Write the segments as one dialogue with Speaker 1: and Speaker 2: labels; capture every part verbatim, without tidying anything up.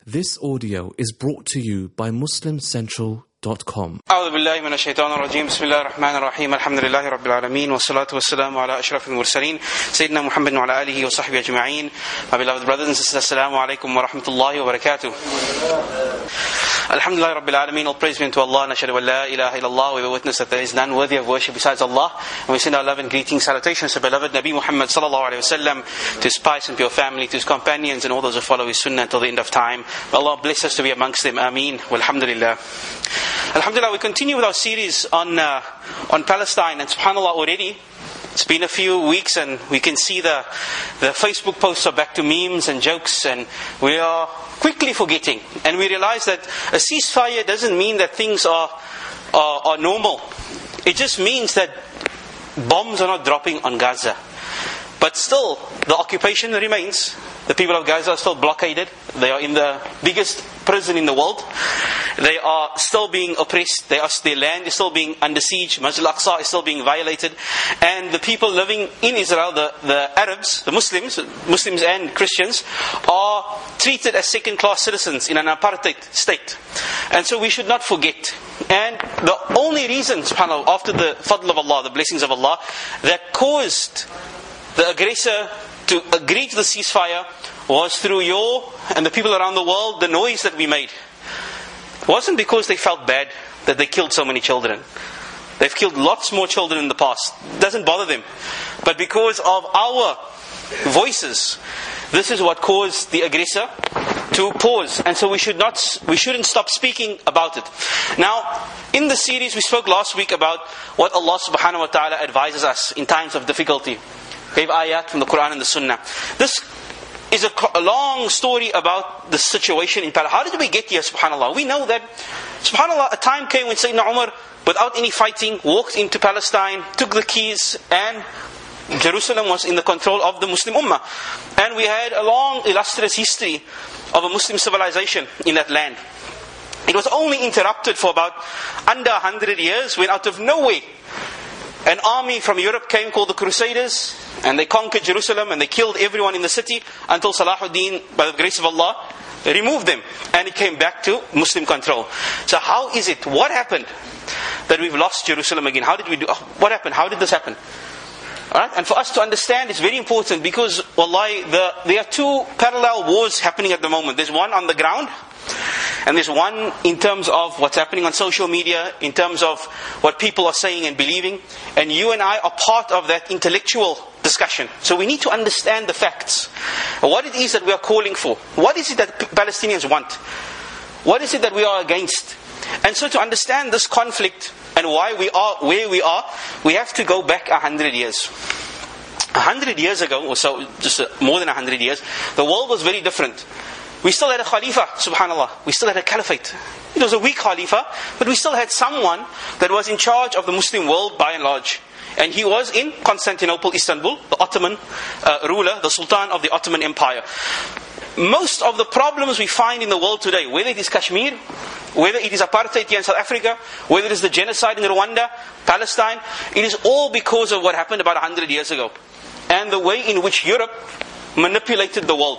Speaker 1: This audio is brought to you by Muslim Central dot com.
Speaker 2: أعوذ بالله من الشيطان الرجيم بسم الله الرحمن الرحيم الحمد لله رب العالمين والصلاة والسلام على أشرف المرسلين سيدنا محمد وعلى آله وصحبه أجمعين. My beloved brothers and sisters, Assalamu alaikum wa rahmatullahi wa barakatuh. Alhamdulillah Rabbil Alameen, all praise be unto Allah, and ashhadu an la ilaha illallah, we have witnessed that there is none worthy of worship besides Allah, and we send our love and greetings, salutations to beloved Nabi Muhammad sallallahu alaihi wasallam, to his pious and pure family, to his companions and all those who follow his sunnah until the end of time. May Allah bless us to be amongst them, ameen, walhamdulillah. Alhamdulillah, we continue with our series on uh, on Palestine, and subhanAllah, already it's been a few weeks and we can see the the Facebook posts are back to memes and jokes, and we are quickly forgetting, and we realize that a ceasefire doesn't mean that things are, are are normal. It just means that bombs are not dropping on Gaza, but still the occupation remains. The people of Gaza are still blockaded. They are in the biggest prison in the world. They are still being oppressed. They are, their land is still being under siege. Masjid al-Aqsa is still being violated. And the people living in Israel, the, the Arabs, the Muslims, Muslims and Christians, are treated as second-class citizens in an apartheid state. And so we should not forget. And the only reason, subhanAllah, after the fadl of Allah, the blessings of Allah, that caused the aggressor to agree to the ceasefire was through your and the people around the world, the noise that we made. It wasn't because they felt bad that they killed so many children. They've killed lots more children in the past. It doesn't bother them. But because of our voices, this is what caused the aggressor to pause. And so we should not, we shouldn't stop speaking about it. Now, in the series we spoke last week about what Allah subhanahu wa ta'ala advises us in times of difficulty. Gave ayat from the Quran and the Sunnah. This is a, a long story about the situation in Palestine. How did we get here, subhanAllah? We know that, subhanAllah, a time came when Sayyidina Umar, without any fighting, walked into Palestine, took the keys, and Jerusalem was in the control of the Muslim Ummah. And we had a long, illustrious history of a Muslim civilization in that land. It was only interrupted for about under a hundred years when out of nowhere, an army from Europe came called the Crusaders, and they conquered Jerusalem and they killed everyone in the city until Salahuddin, by the grace of Allah, removed them, and it came back to Muslim control. So how is it? What happened that we've lost Jerusalem again? How did we do? What happened? How did this happen? Alright? And for us to understand, it's very important because, wallahi, the, there are two parallel wars happening at the moment. There's one on the ground, and there's one in terms of what's happening on social media, in terms of what people are saying and believing. And you and I are part of that intellectual discussion. So we need to understand the facts. What it is that we are calling for. What is it that Palestinians want? What is it that we are against? And so to understand this conflict and why we are where we are, we have to go back a hundred years. A hundred years ago, or so, just more than a hundred years, the world was very different. We still had a Khalifa, subhanAllah. We still had a Caliphate. It was a weak Khalifa, but we still had someone that was in charge of the Muslim world by and large. And he was in Constantinople, Istanbul, the Ottoman uh, ruler, the Sultan of the Ottoman Empire. Most of the problems we find in the world today, whether it is Kashmir, whether it is apartheid here in South Africa, whether it is the genocide in Rwanda, Palestine, it is all because of what happened about a hundred years ago. And the way in which Europe manipulated the world.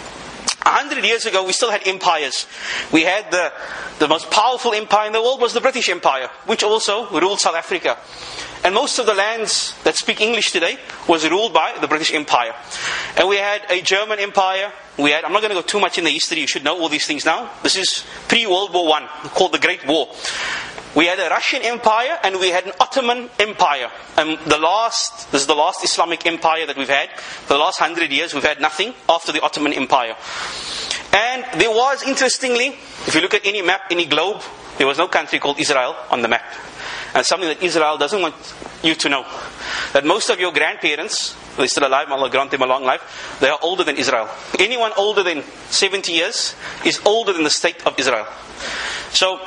Speaker 2: A hundred years ago, we still had empires. We had the, the most powerful empire in the world was the British Empire, which also ruled South Africa. And most of the lands that speak English today was ruled by the British Empire. And we had a German Empire. We had, I'm not going to go too much in the history, you should know all these things now. This is pre-World War One, called the Great War. We had a Russian Empire and we had an Ottoman Empire. And the last, this is the last Islamic empire that we've had. For the last hundred years, we've had nothing after the Ottoman Empire. And there was, interestingly, if you look at any map, any globe, there was no country called Israel on the map. And something that Israel doesn't want you to know. That most of your grandparents, they're still alive, Allah grant them a long life, they are older than Israel. Anyone older than seventy years is older than the state of Israel. So,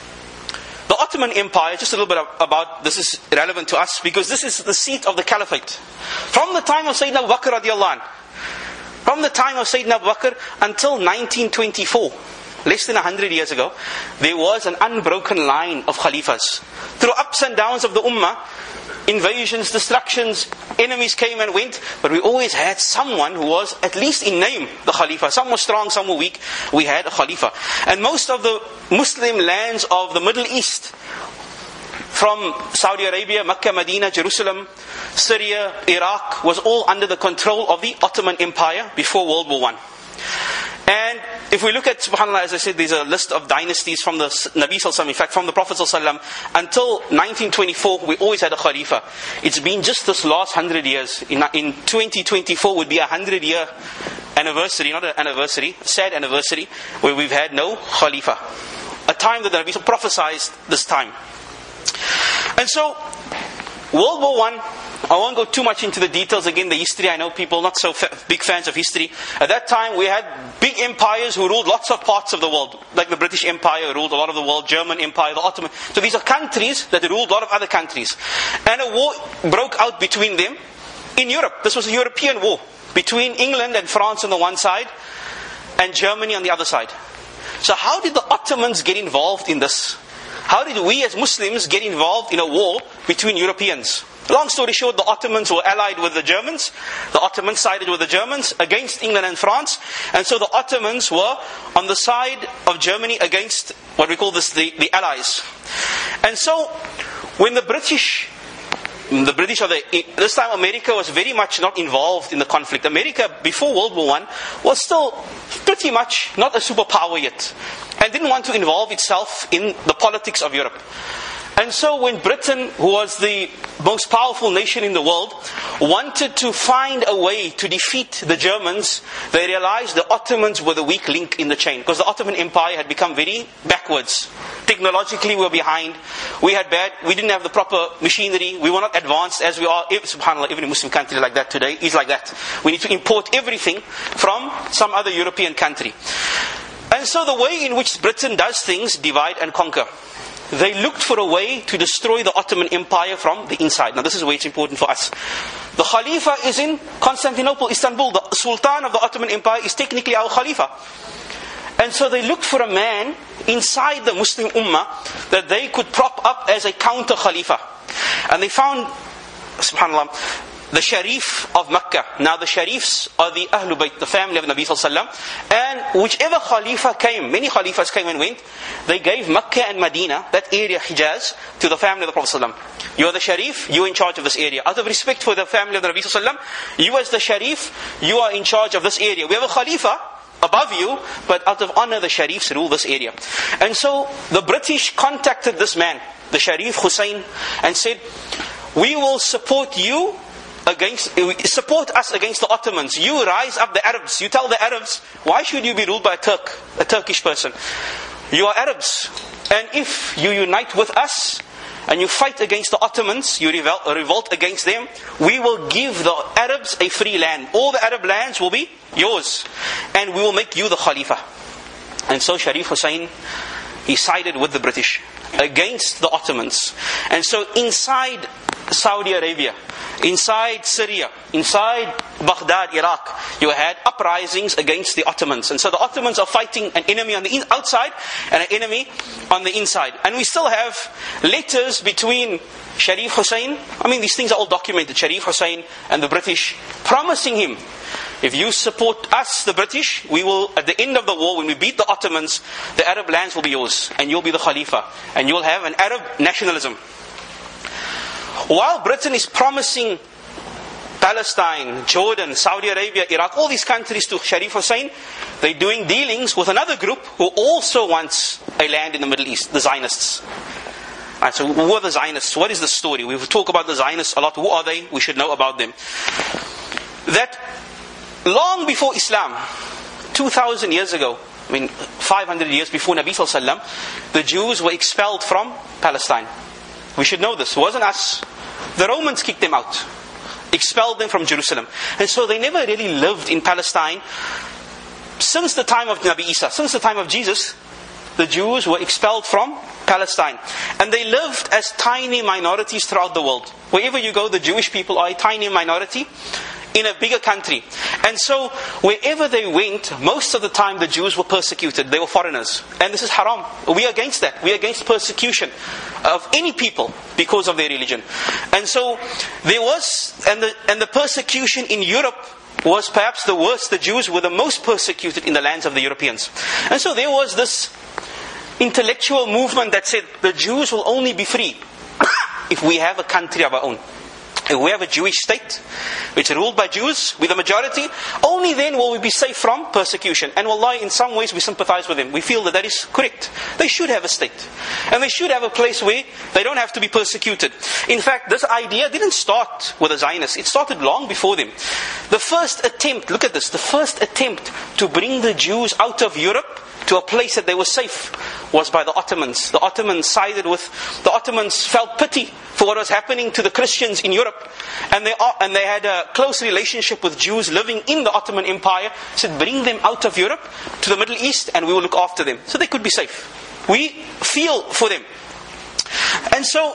Speaker 2: the Ottoman Empire, just a little bit about, this is relevant to us because this is the seat of the Caliphate. From the time of Sayyidina Abu Bakr radiallahu anh, from the time of Sayyidina Abu Bakr until nineteen twenty-four, less than a hundred years ago, there was an unbroken line of Khalifas. Through ups and downs of the Ummah, invasions, destructions, enemies came and went, but we always had someone who was, at least in name, the Khalifa. Some were strong, some were weak. We had a Khalifa. And most of the Muslim lands of the Middle East, from Saudi Arabia, Mecca, Medina, Jerusalem, Syria, Iraq, was all under the control of the Ottoman Empire before World War One. And if we look at, subhanAllah, as I said, there's a list of dynasties from the Nabi Sallallahu Alaihi Wasallam. In fact, from the Prophet Sallallahu Alaihi Wasallam until nineteen twenty-four, we always had a Khalifa. It's been just this last hundred years. In, in twenty twenty-four would be a hundred year anniversary, not an anniversary, sad anniversary, where we've had no Khalifa. A time that the Nabi prophesied this time. And so, World War One, I won't go too much into the details again, the history. I know people not so fa- big fans of history. At that time, we had big empires who ruled lots of parts of the world. Like the British Empire ruled a lot of the world, German Empire, the Ottoman. So these are countries that ruled a lot of other countries. And a war broke out between them in Europe. This was a European war between England and France on the one side and Germany on the other side. So how did the Ottomans get involved in this? How did we as Muslims get involved in a war between Europeans? Long story short, the Ottomans were allied with the Germans. The Ottomans sided with the Germans against England and France. And so the Ottomans were on the side of Germany against what we call this the, the Allies. And so when the British, the British or the, this time America was very much not involved in the conflict. America, before World War One, was still pretty much not a superpower yet. And didn't want to involve itself in the politics of Europe. And so when Britain, who was the most powerful nation in the world, wanted to find a way to defeat the Germans, they realized the Ottomans were the weak link in the chain. Because the Ottoman Empire had become very backwards. Technologically we were behind. We had bad, we didn't have the proper machinery. We were not advanced as we are. SubhanAllah, every Muslim country like that today is like that. We need to import everything from some other European country. And so the way in which Britain does things, divide and conquer. They looked for a way to destroy the Ottoman Empire from the inside. Now this is where it's important for us. The Khalifa is in Constantinople, Istanbul. The Sultan of the Ottoman Empire is technically our Khalifa. And so they looked for a man inside the Muslim Ummah that they could prop up as a counter Khalifa. And they found, subhanAllah, the Sharif of Mecca. Now the Sharifs are the Ahlul Bayt, the family of Nabi Sallallahu Alaihi Wasallam. And whichever Khalifa came, many Khalifas came and went, they gave Mecca and Medina, that area, Hijaz, to the family of the Prophet Sallallahu Alaihi Wasallam. You are the Sharif, you are in charge of this area. Out of respect for the family of the Nabi Sallallahu Alaihi Wasallam, you as the Sharif, you are in charge of this area. We have a Khalifa above you, but out of honor the Sharifs rule this area. And so the British contacted this man, the Sharif Hussein, and said, we will support you against, support us against the Ottomans. You rise up the Arabs. You tell the Arabs, why should you be ruled by a Turk, a Turkish person? You are Arabs. And if you unite with us and you fight against the Ottomans, you revolt, revolt against them, we will give the Arabs a free land. All the Arab lands will be yours. And we will make you the Khalifa. And so Sharif Hussein, he sided with the British against the Ottomans. And so inside Saudi Arabia, inside Syria, inside Baghdad, Iraq, you had uprisings against the Ottomans. And so the Ottomans are fighting an enemy on the in- outside and an enemy on the inside. And we still have letters between Sharif Hussein, I mean these things are all documented, Sharif Hussein and the British, promising him, if you support us, the British, we will, at the end of the war, when we beat the Ottomans, the Arab lands will be yours, and you'll be the Khalifa, and you'll have an Arab nationalism. While Britain is promising Palestine, Jordan, Saudi Arabia, Iraq, all these countries to Sharif Hussein, they're doing dealings with another group who also wants a land in the Middle East, the Zionists. Right, so who are the Zionists? What is the story? We talk about the Zionists a lot. Who are they? We should know about them. That long before Islam, two thousand years ago, I mean five hundred years before Nabi Sallallahu Alaihi Wasallam, the Jews were expelled from Palestine. We should know this. It wasn't us. The Romans kicked them out. Expelled them from Jerusalem. And so they never really lived in Palestine. Since the time of Nabi Isa, since the time of Jesus, the Jews were expelled from Palestine. And they lived as tiny minorities throughout the world. Wherever you go, the Jewish people are a tiny minority. in a bigger country. And so, wherever they went, most of the time the Jews were persecuted. They were foreigners. And this is haram. We are against that. We are against persecution of any people because of their religion. And so, there was, and the, and the persecution in Europe was perhaps the worst. The Jews were the most persecuted in the lands of the Europeans. And so there was this intellectual movement that said the Jews will only be free if we have a country of our own. If we have a Jewish state which is ruled by Jews with a majority, only then will we be safe from persecution. And wallahi, in some ways we sympathize with them. We feel that that is correct. They should have a state. And they should have a place where they don't have to be persecuted. In fact, this idea didn't start with the Zionists. It started long before them. The first attempt, look at this, the first attempt to bring the Jews out of Europe to a place that they were safe was by the Ottomans. The Ottomans sided with, the Ottomans felt pity for what was happening to the Christians in Europe. And they are, and they had a close relationship with Jews living in the Ottoman Empire. Said, bring them out of Europe to the Middle East and we will look after them. So they could be safe. We feel for them. And so,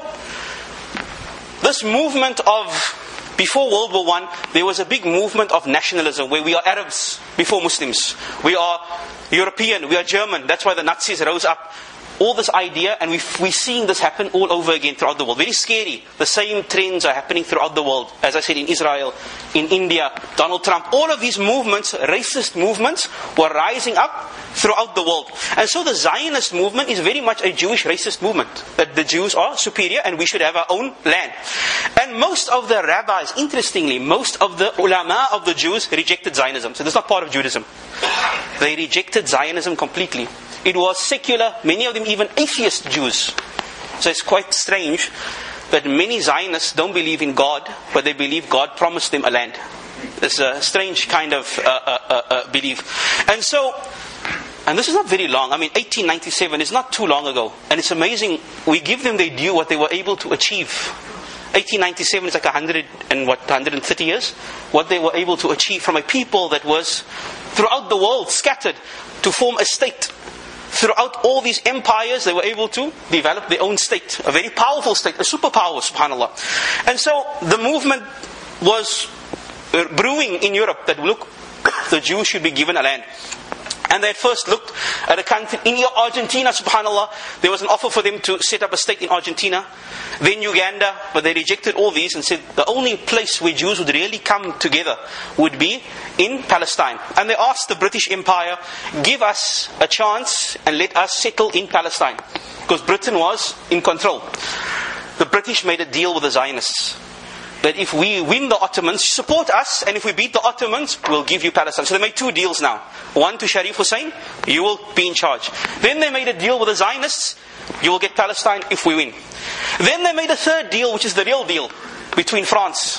Speaker 2: this movement of, before World War One, there was a big movement of nationalism where we are Arabs before Muslims. We are European, we are German. That's why the Nazis rose up. All this idea, and we've, we're seeing this happen all over again throughout the world. Very scary. The same trends are happening throughout the world. As I said, in Israel, in India, Donald Trump. All of these movements, racist movements, were rising up throughout the world. And so the Zionist movement is very much a Jewish racist movement. That the Jews are superior and we should have our own land. And most of the rabbis, interestingly, most of the ulama of the Jews rejected Zionism. So this is not part of Judaism. They rejected Zionism completely. It was secular, many of them even atheist Jews. So it's quite strange that many Zionists don't believe in God, but they believe God promised them a land. It's a strange kind of uh, uh, uh, uh, belief. And so, and this is not very long. I mean, eighteen ninety-seven is not too long ago. And it's amazing, we give them their due, what they were able to achieve. eighteen ninety-seven is like one hundred and what, one hundred thirty years? What they were able to achieve from a people that was throughout the world scattered to form a state. Throughout all these empires, they were able to develop their own state. A very powerful state, a superpower, subhanAllah. And so, the movement was brewing in Europe that, look, the Jews should be given a land. And they at first looked at a country, in Argentina, subhanAllah, there was an offer for them to set up a state in Argentina. Then Uganda, but they rejected all these and said the only place where Jews would really come together would be in Palestine. And they asked the British Empire, give us a chance and let us settle in Palestine. Because Britain was in control. The British made a deal with the Zionists. That if we win the Ottomans, support us, and if we beat the Ottomans, we'll give you Palestine. So they made two deals now. One to Sharif Hussein, you will be in charge. Then they made a deal with the Zionists, you will get Palestine if we win. Then they made a third deal, which is the real deal, between France.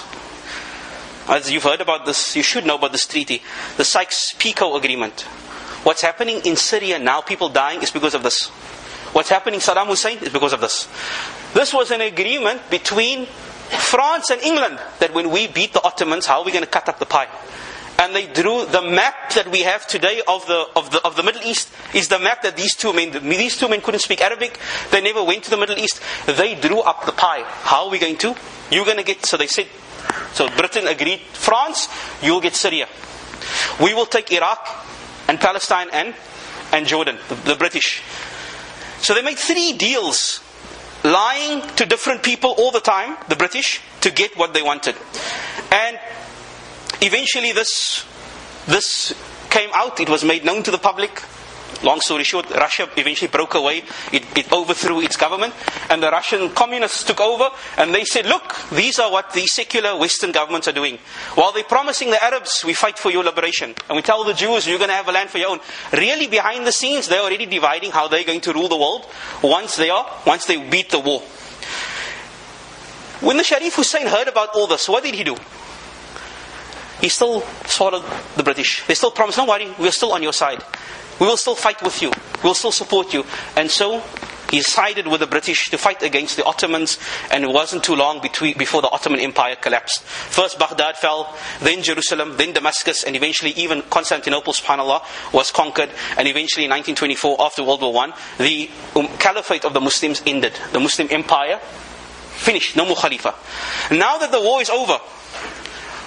Speaker 2: As you've heard about this, you should know about this treaty. The Sykes-Picot Agreement. What's happening in Syria now, people dying, is because of this. What's happening in Saddam Hussein is because of this. This was an agreement between France and England, that when we beat the Ottomans, how are we going to cut up the pie? And they drew the map that we have today of the of the of the Middle East is the map that these two men these two men couldn't speak Arabic. They never went to the Middle East. They drew up the pie. How are we going to? You're going to get. So they said. So Britain agreed. France, you'll get Syria. We will take Iraq and Palestine and and Jordan. The, the British. So they made three deals. Lying to different people all the time, the British, to get what they wanted. And eventually this this came out, it was made known to the public. Long story short, Russia eventually broke away, it, it overthrew its government, and the Russian communists took over, and they said, look, these are what the secular Western governments are doing. While they're promising the Arabs, we fight for your liberation. And we tell the Jews, you're going to have a land for your own. Really, behind the scenes, they're already dividing how they're going to rule the world once they are, once they beat the war. When the Sharif Hussein heard about all this, what did he do? He still swallowed the British. They still promised, don't worry, we're still on your side. We will still fight with you. We will still support you. And so, he sided with the British to fight against the Ottomans. And it wasn't too long between, before the Ottoman Empire collapsed. First Baghdad fell, then Jerusalem, then Damascus, and eventually even Constantinople, subhanAllah, was conquered. And eventually in nineteen twenty-four, after World War One, the um, caliphate of the Muslims ended. The Muslim Empire finished. No more Khalifa. Now that the war is over,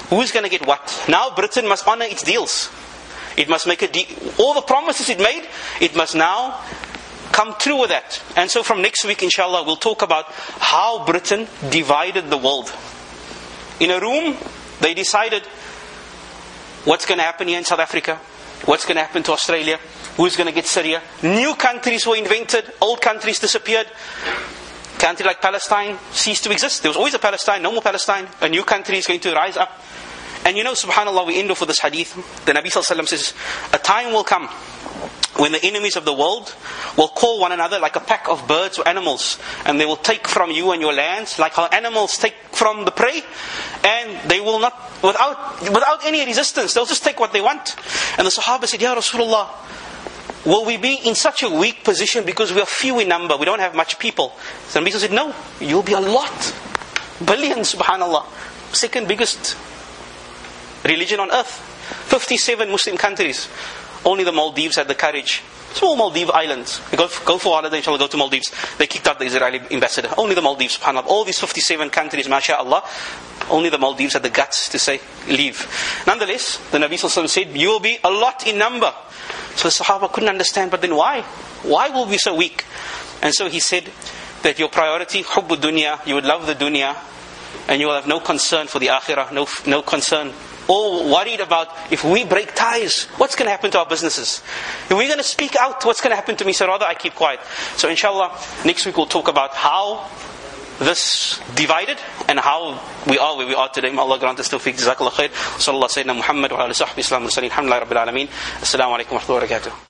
Speaker 2: Who's going to get what? Now Britain must honor its deals. It must make a deal. All the promises it made, it must now come through with that. And so from next week, inshallah, we'll talk about how Britain divided the world. In a room, they decided what's going to happen here in South Africa, what's going to happen to Australia, who's going to get Syria. New countries were invented, old countries disappeared. A country like Palestine ceased to exist. There was always a Palestine, no more Palestine. A new country is going to rise up. And you know, subhanAllah, we end off with this hadith. The Nabi Sallallahu Alaihi Wasallam says, a time will come when the enemies of the world will call one another like a pack of birds or animals, and they will take from you and your lands like how animals take from the prey, and they will not, without without any resistance, they'll just take what they want. And the Sahaba said, Ya Rasulullah, will we be in such a weak position because we are few in number, we don't have much people? So the Nabi said, no, you'll be a lot. Billions, subhanAllah. Second biggest religion on earth. fifty-seven Muslim countries. Only the Maldives had the courage. Small Maldive islands. We go, go for holiday, inshallah, go to Maldives. They kicked out the Israeli ambassador. Only the Maldives, subhanAllah. All these fifty-seven countries, mashallah, only the Maldives had the guts to say, leave. Nonetheless, the Nabi Sallallahu Alaihi Wasallam said, you will be a lot in number. So the Sahaba couldn't understand, but then why? Why will we be so weak? And so he said that your priority, hubbu dunya, you would love the dunya, and you will have no concern for the akhirah, no, no concern, all worried about if we break ties, what's going to happen to our businesses? If we're going to speak out, what's going to happen to me? So rather I keep quiet. So inshallah, next week we'll talk about how this divided and how we are where we are today. May Allah grant us tawfiq. Jazakallah khair. Sallallahu Sayyidina Muhammad wa ala sahbihi islam wa sallam. Alhamdulillah Rabbil Alameen. Assalamu alaikum wa rahmatullahi wa barakatuh.